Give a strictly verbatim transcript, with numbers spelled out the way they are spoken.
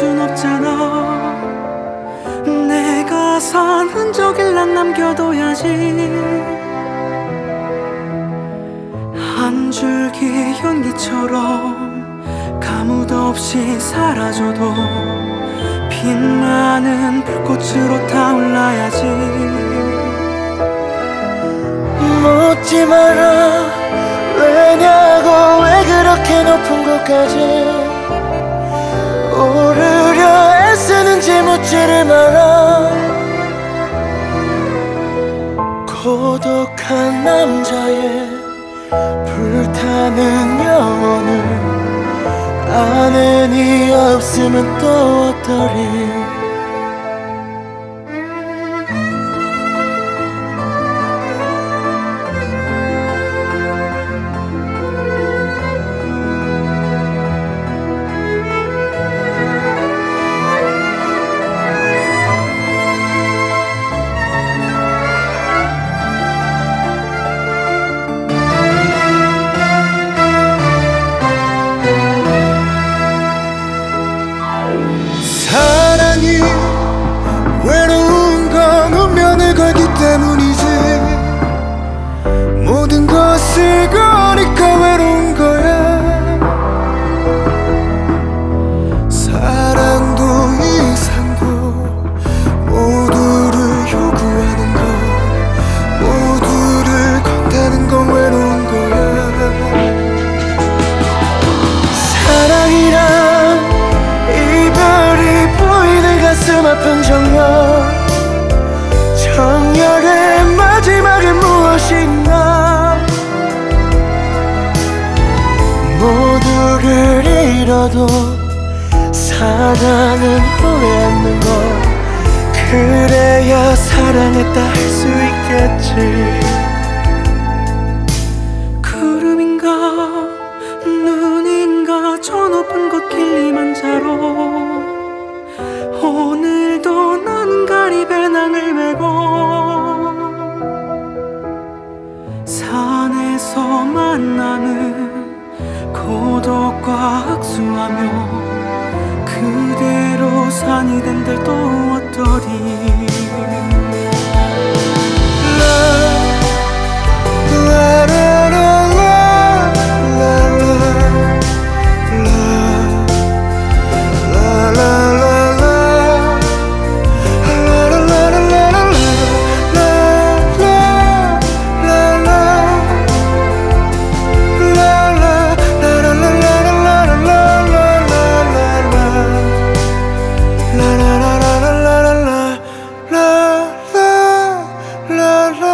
순 없잖아. 내가 산 흔적을 난 남겨둬야지. 한 줄기 연기처럼 가뭇 없이 사라져도 빛나는 불꽃으로 타올라야지. 묻지 마라 왜냐고, 왜 그렇게 높은 곳까지 오르려 애쓰는지 묻지를 마라. 고독한 남자의 불타는 영혼을 아는 이 없으면 또 어떠리. 사랑이 외로운 건 운명을 걸기 때문이지. 모든 것을 거니까 외로운 거야. 사랑도 이상도 모두를 요구하는 것, 모두를 건다는 건 외로운 거야. 사랑이란 가슴 아픈 정열, 정열의 마지막에 무엇이 있나. 모두를 잃어도 사랑은 후회 않는 것, 그래야 사랑했다 할 수 있겠지. 구름인가 눈인가 저 높은 곳 킬리만자로, 오늘도 난 가리배낭을 메고 산에서 만나는 고독과 악수하며 그대로 산이 된들 또 어떠리. la la